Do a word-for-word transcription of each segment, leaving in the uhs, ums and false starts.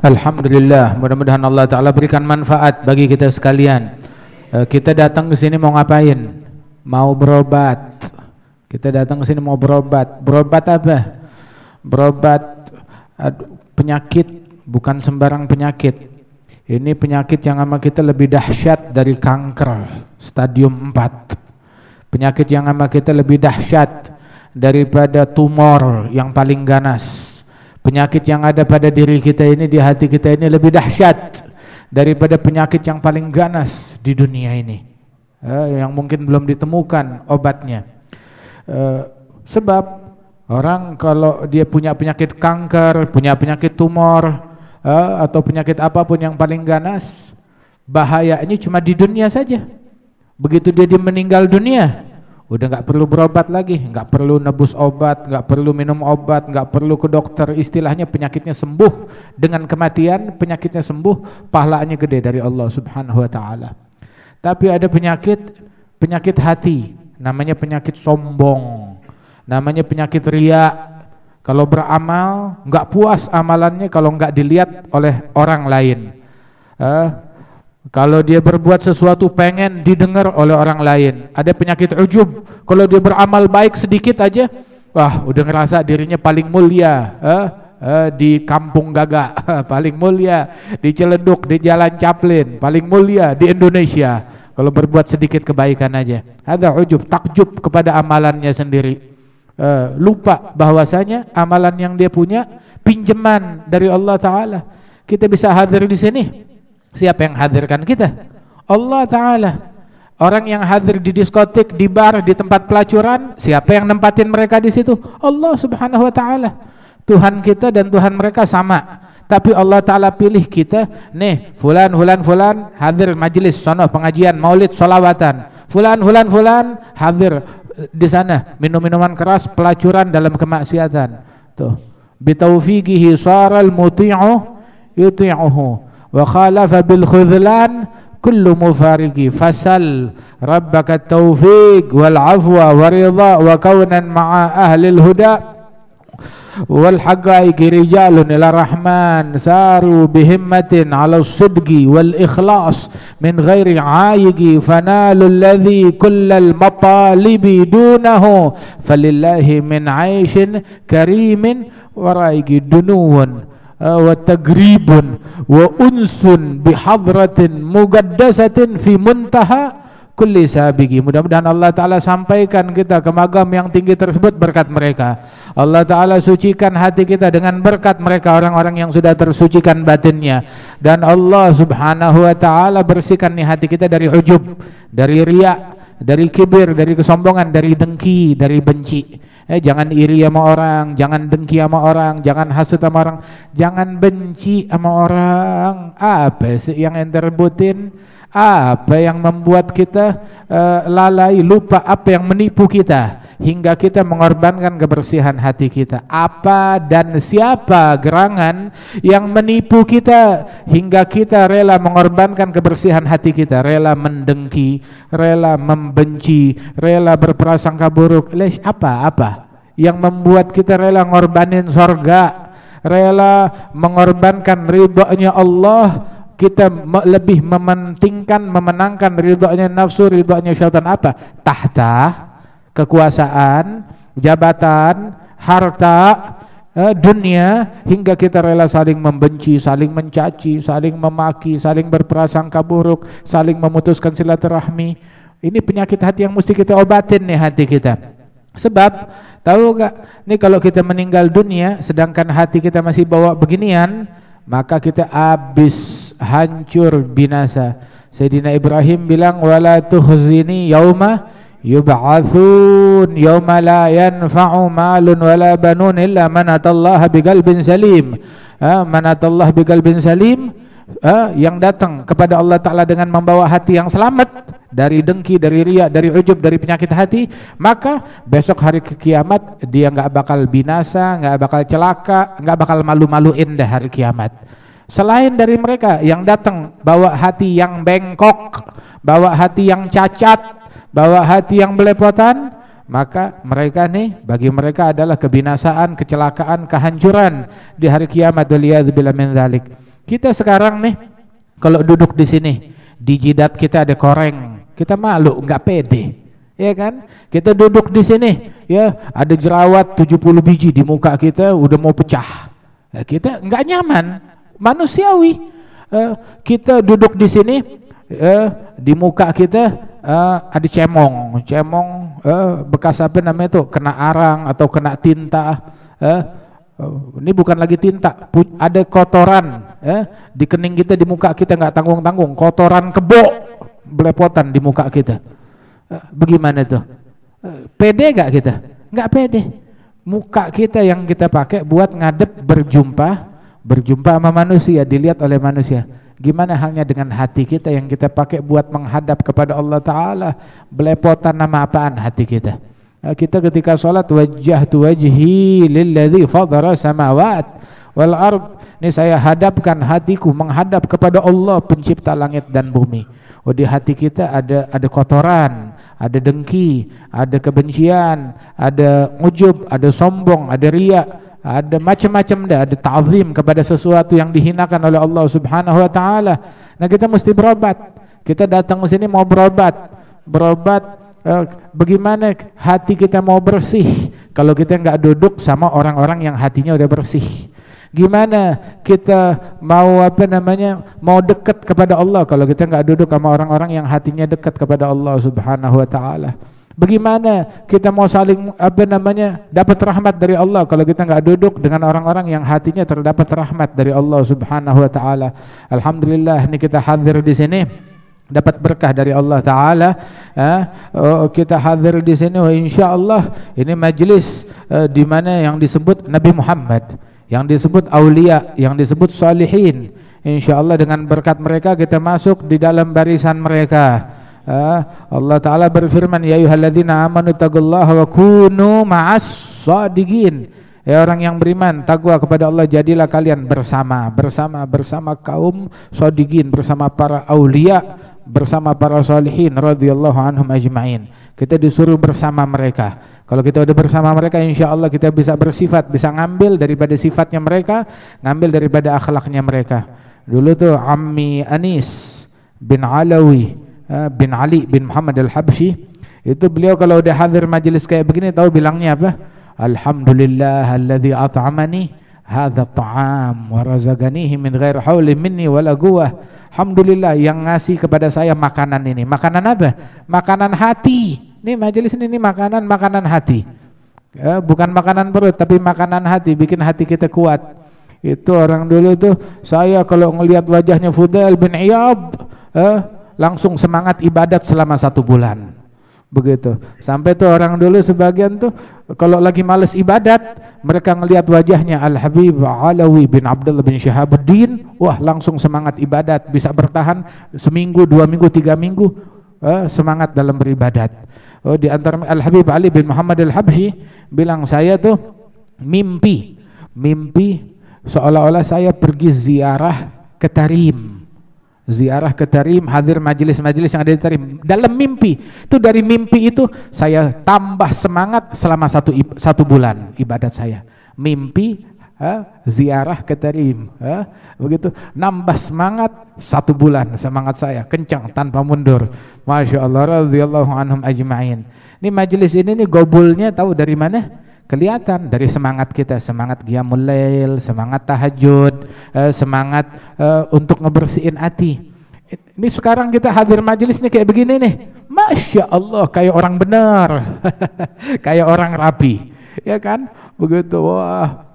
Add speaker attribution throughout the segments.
Speaker 1: Alhamdulillah, mudah-mudahan Allah Ta'ala berikan manfaat bagi kita sekalian. Kita datang ke sini mau ngapain? Mau berobat. Kita datang ke sini mau berobat. Berobat apa? Berobat penyakit, bukan sembarang penyakit. Ini penyakit yang sama kita lebih dahsyat dari kanker stadium empat. Penyakit yang sama kita lebih dahsyat daripada tumor yang paling ganas. Penyakit yang ada pada diri kita ini, di hati kita ini lebih dahsyat daripada penyakit yang paling ganas di dunia ini, eh, yang mungkin belum ditemukan obatnya. Eh, sebab orang kalau dia punya penyakit kanker, punya penyakit tumor, eh, atau penyakit apapun yang paling ganas, bahayanya cuma di dunia saja. Begitu dia, dia meninggal dunia, udah nggak perlu berobat lagi, nggak perlu nebus obat, nggak perlu minum obat, nggak perlu ke dokter. Istilahnya penyakitnya sembuh dengan kematian, penyakitnya sembuh, pahalanya gede dari Allah Subhanahu Wa Taala. Tapi ada penyakit, penyakit hati, namanya penyakit sombong, namanya penyakit riya. Kalau beramal nggak puas amalannya kalau nggak dilihat oleh orang lain. Eh, Kalau dia berbuat sesuatu pengen didengar oleh orang lain. Ada penyakit ujub. Kalau dia beramal baik sedikit aja, wah udah ngerasa dirinya paling mulia eh, eh, di kampung Gaga, paling mulia di Ciledug, di Jalan Caplin, paling mulia di Indonesia. Kalau berbuat sedikit kebaikan aja, ada ujub, takjub kepada amalannya sendiri. Eh, lupa bahwasanya amalan yang dia punya pinjaman dari Allah Ta'ala. Kita bisa hadir di sini. Siapa yang hadirkan kita? Allah Ta'ala. Orang yang hadir di diskotik, di bar, di tempat pelacuran, siapa yang nempatin mereka di situ? Allah Subhanahu Wa Ta'ala. Tuhan kita dan Tuhan mereka sama, tapi Allah Ta'ala pilih kita. Nih, fulan, fulan, fulan hadir majelis, sono pengajian, maulid, solawatan. Fulan, fulan, fulan hadir di sana minum minuman keras, pelacuran dalam kemaksiatan. Tuh, bitaufiqihi saral muti'u yuti'uhu wa khalafa bil khudlan kullu mufarigi fasal rabbaka taufiq wal afwa wa ridha wa kaunan ma'a ahli al huda wal haqaiqi rijalun ila rahman saru bihimmatin ala sidqi wal ikhlas min ghairi ayiqi fanalu alladhi kullal matalibi dunahu falillahi min aishin karimin wa raiqi dunuwan wa tagribun wa unsun bihadratin mugaddasatin fi muntaha kulli sabigi. Mudah-mudahan Allah Ta'ala sampaikan kita ke magam yang tinggi tersebut berkat mereka. Allah Ta'ala sucikan hati kita dengan berkat mereka, orang-orang yang sudah tersucikan batinnya. Dan Allah Subhanahu Wa Ta'ala bersihkan nih hati kita dari ujub, dari riya, dari kibir, dari kesombongan, dari dengki, dari benci. Eh, jangan iri sama orang, jangan dengki sama orang, jangan hasut sama orang, jangan benci sama orang. Apa sih yang ente rebutin? Apa yang membuat kita uh, lalai, lupa, apa yang menipu kita hingga kita mengorbankan kebersihan hati kita? Apa dan siapa gerangan yang menipu kita hingga kita rela mengorbankan kebersihan hati kita, rela mendengki, rela membenci, rela berprasangka buruk? Lesh, apa apa yang membuat kita rela ngorbanin sorga, rela mengorbankan ridhonya Allah? Kita lebih mementingkan, memenangkan ridhonya nafsu, ridhonya syaitan. Apa? Tahta, kekuasaan, jabatan, harta, eh, dunia, hingga kita rela saling membenci, saling mencaci, saling memaki, saling berprasangka buruk, saling memutuskan silaturahmi. Ini penyakit hati yang mesti kita obatin nih hati kita. Sebab tahu gak, nih kalau kita meninggal dunia sedangkan hati kita masih bawa beginian, maka kita habis, hancur, binasa. Sayyidina Ibrahim bilang wala tukhzini yauma yub'atsun yauma la yanfa'u malun wala banun illa man atallaha biqalbin salim. Ha, man atallaha biqalbin salim, ha, yang datang kepada Allah Ta'ala dengan membawa hati yang selamat dari dengki, dari riya, dari ujub, dari penyakit hati, maka besok hari kiamat dia enggak bakal binasa, enggak bakal celaka, enggak bakal malu-maluin dah hari kiamat. Selain dari mereka yang datang bawa hati yang bengkok, bawa hati yang cacat, bawa hati yang belepotan, maka mereka nih, bagi mereka adalah kebinasaan, kecelakaan, kehancuran di hari kiamat. Waliyadzubillah min dzalik. Kita sekarang nih kalau duduk di sini, di jidat kita ada koreng, kita malu, nggak pede, ya kan? Kita duduk di sini, ya ada jerawat tujuh puluh biji di muka kita, udah mau pecah, ya, kita nggak nyaman, manusiawi. Uh, kita duduk di sini, uh, di muka kita uh, ada cemong, cemong uh, bekas apa namanya tuh, kena arang atau kena tinta. Uh, Oh, ini bukan lagi tinta, ada kotoran ya, di kening kita, di muka kita nggak tanggung-tanggung, kotoran kebo belepotan di muka kita. Bagaimana tuh? Pede nggak kita? Nggak pede. Muka kita yang kita pakai buat ngadep berjumpa, berjumpa sama manusia, dilihat oleh manusia. Gimana halnya dengan hati kita yang kita pakai buat menghadap kepada Allah Ta'ala? Belepotan nama apaan hati kita? Kita ketika sholat, wajjahtu wajhi lilladzi fadhara samawat wal ard. Ini saya hadapkan hatiku menghadap kepada Allah pencipta langit dan bumi. Oh, di hati kita ada ada kotoran, ada dengki, ada kebencian, ada ujub, ada sombong, ada riya, ada macam-macam dah, ada ta'zim kepada sesuatu yang dihinakan oleh Allah Subhanahu wa taala. Nah, kita mesti berobat. Kita datang ke sini mau berobat. Berobat bagaimana hati kita mau bersih kalau kita nggak duduk sama orang-orang yang hatinya udah bersih? Gimana kita mau apa namanya mau dekat kepada Allah kalau kita nggak duduk sama orang-orang yang hatinya dekat kepada Allah Subhanahu wa taala? Bagaimana kita mau saling apa namanya dapat rahmat dari Allah kalau kita nggak duduk dengan orang-orang yang hatinya terdapat rahmat dari Allah Subhanahu wa taala? Alhamdulillah, ini kita hadir di sini dapat berkah dari Allah Ta'ala. eh, oh, kita hadir di sini, oh, insya Allah ini majlis eh, di mana yang disebut Nabi Muhammad, yang disebut aulia, yang disebut salihin. Insya Allah dengan berkat mereka kita masuk di dalam barisan mereka. eh, Allah Ta'ala berfirman, ya ayyuhalladzina amanu taqullaha wa kunu ma'as shadiqin. Ya orang yang beriman, takwa kepada Allah, jadilah kalian bersama, bersama, bersama kaum shadiqin, bersama para aulia, bersama para salihin radhiyallahu anhum ajma'in. Kita disuruh bersama mereka. Kalau kita udah bersama mereka, insya Allah kita bisa bersifat, bisa ngambil daripada sifatnya mereka, ngambil daripada akhlaknya mereka. Dulu tuh Ammi Anis bin Alawi bin Ali bin Muhammad al-Habsyi, itu beliau kalau udah hadir majelis kayak begini, tahu bilangnya apa? Alhamdulillah alladzi at'amani hadza ta'am wa razaqanihi min ghairi haulin minni wala quwwah. Alhamdulillah yang ngasih kepada saya makanan ini. Makanan apa? Makanan hati. Ini majelis ini, ini makanan makanan hati. Ya, bukan makanan perut tapi makanan hati, bikin hati kita kuat. Itu orang dulu tuh, saya kalau ngelihat wajahnya Fudail bin Iyad, eh, langsung semangat ibadat selama satu bulan. Begitu. Sampai tuh orang dulu sebagian tuh kalau lagi males ibadat, mereka ngelihat wajahnya Al-Habib Alawi bin Abdullah bin Syihabuddin, wah langsung semangat ibadat, bisa bertahan seminggu, dua minggu, tiga minggu, eh, semangat dalam beribadat. Oh, di antara Al-Habib Ali bin Muhammad al-Habsyi bilang, saya tuh mimpi, mimpi seolah-olah saya pergi ziarah ke Tarim. Ziarah ke Tarim, hadir majelis-majelis yang ada di Tarim. Dalam mimpi, itu dari mimpi itu saya tambah semangat selama satu satu bulan ibadat saya. Mimpi ha, ziarah ke Tarim, ha, begitu nambah semangat satu bulan, semangat saya kencang tanpa mundur. Masya Allah, radhiyallahu anhum ajma'in. Ini majelis ini nih gobulnya tahu dari mana? Kelihatan dari semangat kita, semangat qiyamul lail, semangat tahajud, eh, semangat eh, untuk ngebersihin hati. Ini sekarang kita hadir majelis nih kayak begini nih, Masya Allah, kayak orang benar, kayak orang rapi, ya kan? Begitu, wah,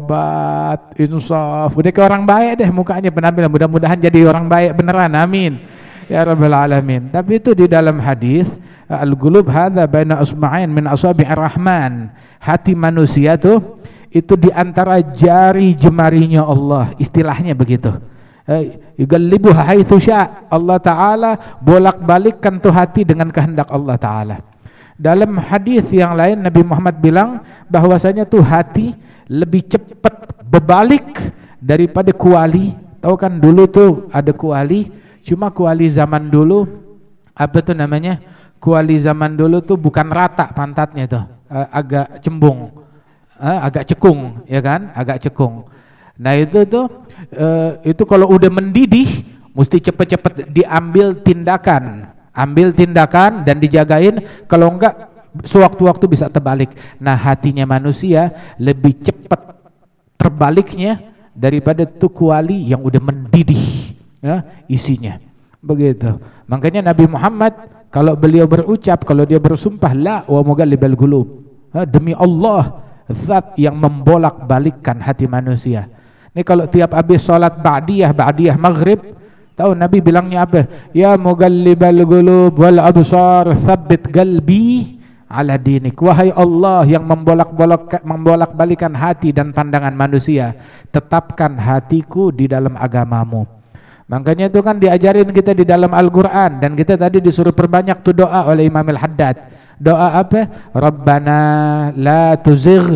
Speaker 1: tobat, insaf, udah kayak orang baik deh mukanya, penampilan, mudah-mudahan jadi orang baik beneran, amin ya rabbal alamin. Tapi itu di dalam hadis, al-qulub hadza baina usma'ain min asabi'ir rahman. Hati manusia tuh itu di antara jari jemarinya Allah, istilahnya begitu. Yugallibuha haitsu syaa. Allah Taala bolak-balikkan tuh hati dengan kehendak Allah Taala. Dalam hadis yang lain Nabi Muhammad bilang bahwasanya tuh hati lebih cepat berbalik daripada kuali. Tahu kan dulu tuh ada kuali, cuma kuali zaman dulu apa tuh namanya? Kuali zaman dulu tuh bukan rata pantatnya tuh, uh, agak cembung, uh, agak cekung, ya kan? Agak cekung. Nah itu tuh uh, itu kalau udah mendidih mesti cepet-cepet diambil tindakan, ambil tindakan dan dijagain, kalau enggak sewaktu-waktu bisa terbalik. Nah hatinya manusia lebih cepat terbaliknya daripada tuh kuali yang udah mendidih ya, isinya. Begitu. Makanya Nabi Muhammad kalau beliau berucap, kalau dia bersumpah la wa mughallibal qulub, demi Allah zat yang membolak-balikkan hati manusia. Ini kalau tiap habis salat ba'diyah, ba'diyah maghrib, tahu Nabi bilangnya apa? Ya mughallibal qulub wal absar tsabbit qalbi ala dinik. Wahai Allah yang membolak-bolak membolak-balikan hati dan pandangan manusia, tetapkan hatiku di dalam agamamu. Makanya itu kan diajarin kita di dalam Al-Qur'an, dan kita tadi disuruh perbanyak tuh doa oleh Imam Al-Haddad. Doa apa? Rabbana la tuzigh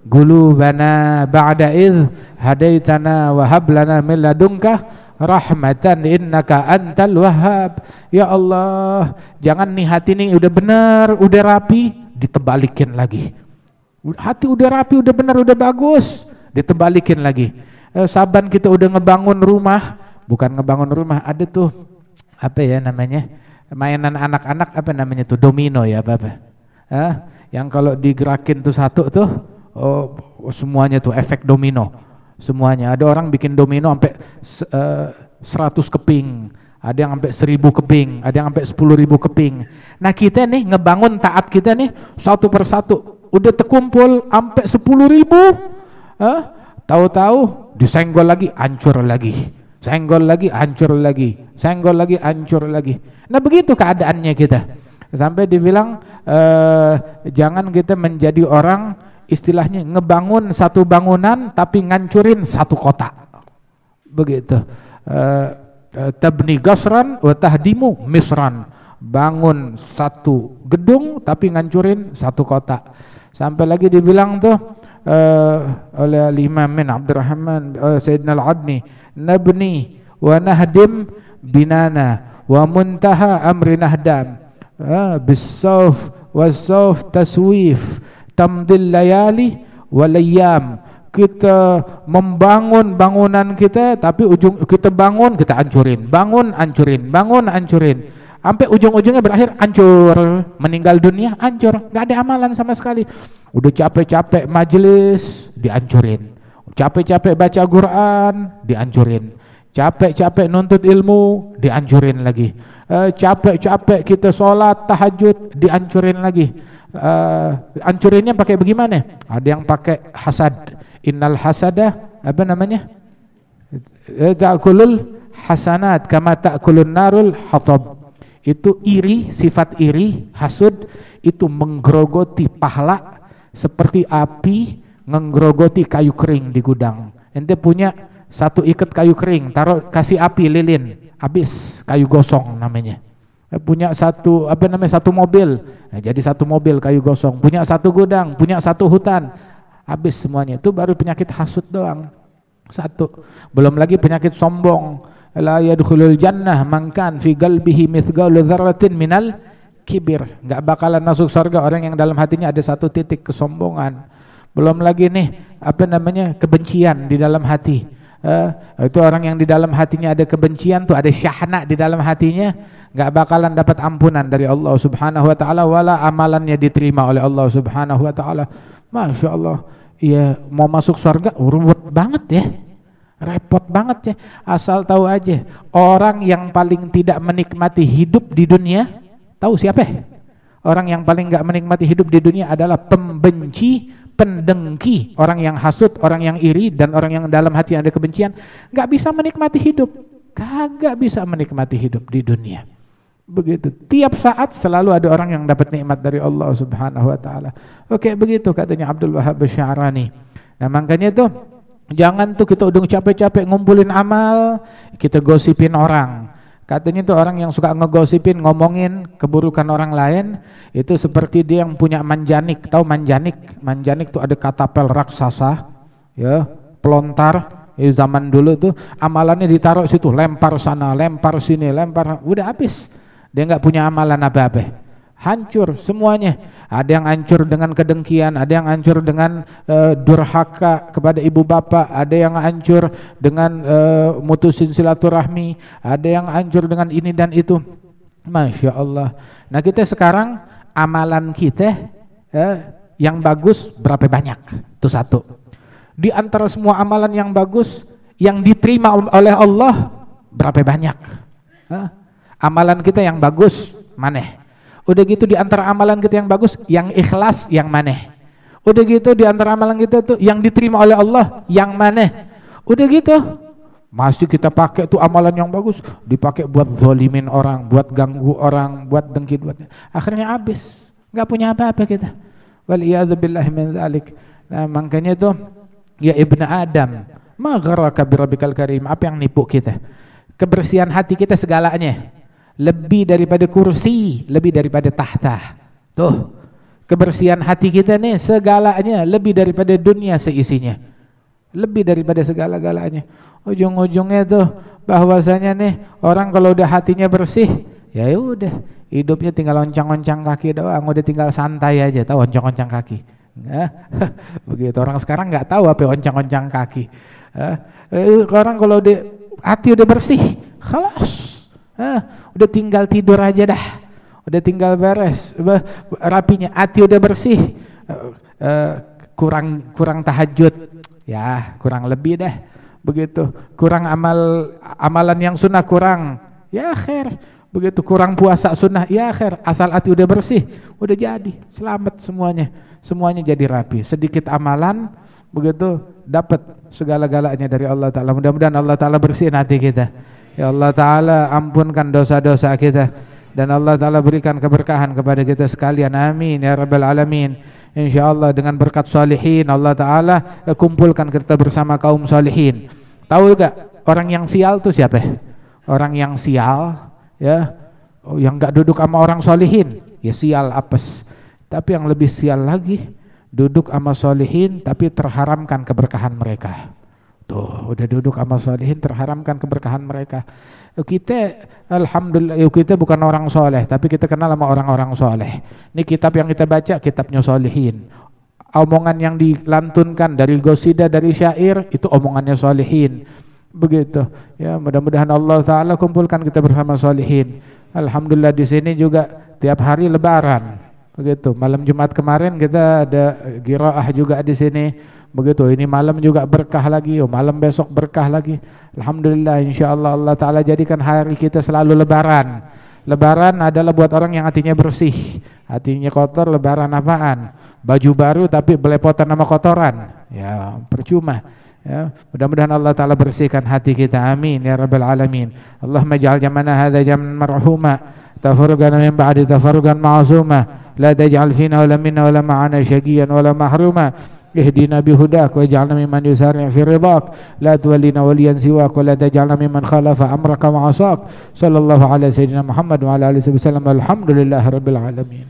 Speaker 1: qulubana ba'da idh hadaitana wa hab lana min ladunka rahmatan innaka antal wahhab. Ya Allah, jangan nih hati nih udah benar, udah rapi, ditebalikin lagi. Hati udah rapi, udah benar, udah bagus, ditebalikin lagi. Eh, saban kita udah ngebangun rumah, bukan ngebangun rumah, ada tuh apa ya namanya, mainan anak-anak apa namanya tuh, domino ya apa-apa. Eh, yang kalau digerakin tuh satu tuh, oh, semuanya tuh efek domino. Semuanya, ada orang bikin domino sampai uh, seratus keping, ada yang sampai seribu keping, ada yang sampai sepuluh ribu keping. Nah kita nih ngebangun taat kita nih satu persatu, udah terkumpul sampai sepuluh ribu, huh? Tahu-tahu disenggol lagi, hancur lagi, senggol lagi, hancur lagi, senggol lagi, hancur lagi. Nah begitu keadaannya kita, sampai dibilang uh, jangan kita menjadi orang istilahnya ngebangun satu bangunan tapi ngancurin satu kota. Begitu. Uh, tabni gasran wa tahdimu misran. Bangun satu gedung tapi ngancurin satu kota. Sampai lagi dibilang tuh uh, oleh Imam bin Abdurrahman uh, Sayyidina Al-Adni, nabni wa nahdim binana wa muntaha amri nahdam uh, bis-sawf was-sawf taswif tamdil layali walayam. Kita membangun bangunan kita tapi ujung kita bangun kita hancurin, bangun hancurin, bangun hancurin, sampai ujung-ujungnya berakhir hancur, meninggal dunia hancur, nggak ada amalan sama sekali. Udah capek-capek majelis dihancurin, capek-capek baca Quran dihancurin, capek-capek nuntut ilmu dihancurin lagi, e, capek-capek kita sholat tahajud dihancurin lagi. Uh, hancurinnya pakai bagaimana? Ada yang pakai hasad. Innal hasada apa namanya? Ta'kulul hasanat kama ta'kulun narul hatab. Itu iri, sifat iri, hasud itu menggerogoti pahala seperti api menggerogoti kayu kering di gudang. Ente punya satu ikat kayu kering, taruh kasih api lilin, habis kayu gosong namanya. Punya satu apa namanya satu mobil, nah, jadi satu mobil kayu gosong. Punya satu gudang, punya satu hutan, habis semuanya. Itu baru penyakit hasud doang satu. Belum lagi penyakit sombong. La yadkhulul jannah man kan fi qalbihi mithqalu dzarratin minal kibir. Enggak bakalan masuk surga orang yang dalam hatinya ada satu titik kesombongan. Belum lagi nih apa namanya kebencian di dalam hati. Uh, itu orang yang di dalam hatinya ada kebencian tuh, ada syahna di dalam hatinya, nggak bakalan dapat ampunan dari Allah Subhanahu wa taala, wala amalannya diterima oleh Allah Subhanahu wa taala. Masya Allah, ya mau masuk surga ruwet banget ya, repot banget ya. Asal tahu aja, orang yang paling tidak menikmati hidup di dunia, tahu siapa? Orang yang paling nggak menikmati hidup di dunia adalah pembenci, pendengki, orang yang hasud, orang yang iri, dan orang yang dalam hati ada kebencian. Nggak bisa menikmati hidup, kagak bisa menikmati hidup di dunia. Begitu, tiap saat selalu ada orang yang dapat nikmat dari Allah Subhanahu wa taala. Oke, begitu katanya Abdul Wahab Sya'rani. Nah, makanya itu jangan tuh kita udah capek-capek ngumpulin amal, kita gosipin orang. Katanya itu orang yang suka ngegosipin, ngomongin keburukan orang lain, itu seperti dia yang punya manjanik. Tahu manjanik? Manjanik itu ada katapel raksasa, ya, pelontar. Ya, zaman dulu tuh amalannya ditaruh situ, lempar sana, lempar sini, lempar, udah habis. Dia nggak punya amalan apa-apa. hancur semuanya. Ada yang hancur dengan kedengkian, ada yang hancur dengan uh, durhaka kepada ibu bapak, ada yang hancur dengan uh, mutusin silaturahmi, ada yang hancur dengan ini dan itu. Masya Allah. Nah kita sekarang amalan kita uh, yang bagus berapa banyak? Itu satu. Di antara semua amalan yang bagus yang diterima oleh Allah berapa banyak? Uh, amalan kita yang bagus mana? Udah gitu di antara amalan kita yang bagus, yang ikhlas yang mana? Udah gitu di antara amalan kita tuh yang diterima oleh Allah yang mana? Udah gitu masih kita pakai tuh amalan yang bagus dipakai buat zalimin orang, buat ganggu orang, buat dengki, buat akhirnya habis, nggak punya apa-apa kita. Waliyadzubillahi min dzalik. Nah, makanya tuh ya ibnu Adam, ma gharraka birabbikal karim, apa yang nipu kita? Kebersihan hati kita segalanya. Lebih daripada kursi, lebih daripada tahta. Tuh, kebersihan hati kita nih segalanya, lebih daripada dunia seisinya. Lebih daripada segala-galanya. Ujung-ujungnya tuh bahwasanya nih orang kalau udah hatinya bersih, ya udah, hidupnya tinggal oncang-oncang kaki doang, udah tinggal santai aja, tahu oncang-oncang kaki. Nah, begitu orang sekarang nggak tahu apa oncang-oncang kaki. Eh, orang kalau udah hati udah bersih, khalas. Ah, udah tinggal tidur aja dah, udah tinggal beres, rapinya, hati udah bersih, uh, uh, kurang kurang tahajud, ya kurang lebih dah, begitu, kurang amal amalan yang sunnah kurang, ya khair, begitu, kurang puasa sunnah, ya khair, asal hati udah bersih, udah jadi, selamat semuanya, semuanya jadi rapi, sedikit amalan, begitu, dapat segala-galanya dari Allah Ta'ala. Mudah-mudahan Allah Ta'ala bersihin hati kita. Ya Allah Ta'ala ampunkan dosa-dosa kita dan Allah Ta'ala berikan keberkahan kepada kita sekalian, amin ya Rabbal Alamin. InsyaAllah dengan berkat salihin Allah Ta'ala kumpulkan kita bersama kaum salihin. Tahu gak orang yang sial tuh siapa? Orang yang sial ya, oh, yang gak duduk sama orang salihin, ya sial apes. Tapi yang lebih sial lagi, duduk sama salihin tapi terharamkan keberkahan mereka. Tuh, udah duduk sama salihin terharamkan keberkahan mereka. Kita alhamdulillah kita bukan orang soleh, tapi kita kenal sama orang-orang soleh. Ini kitab yang kita baca kitabnya salihin. Omongan yang dilantunkan dari gosida, dari syair itu omongannya salihin. Begitu. Ya, mudah-mudahan Allah Ta'ala kumpulkan kita bersama salihin. Alhamdulillah di sini juga tiap hari lebaran. Begitu. Malam Jumat kemarin kita ada qiraah juga di sini. Begitu, ini malam juga berkah lagi, oh, malam besok berkah lagi. Alhamdulillah, insyaallah Allah Ta'ala jadikan hari kita selalu lebaran. Lebaran adalah buat orang yang hatinya bersih. Hatinya kotor, lebaran apaan? Baju baru tapi belepotan sama kotoran, ya percuma. Ya, mudah-mudahan Allah Ta'ala bersihkan hati kita, amin ya Rabbal Alamin. Allahumma ja'al jamana hadha jam'an marhuma, tafarruqana min ba'di tafarruqan ma'zuma, la taj'al fina wala minna wala ma'ana syaqiyan wala mahruma. اهدنا بهداك واجعلنا ممن يسارع في رضاك لا تولنا وليا سواك ولا تجعلنا ممن خالف أمرك وعصاك صلى الله على سيدنا محمد وعلى آله وسلم. الحمد لله رب العالمين.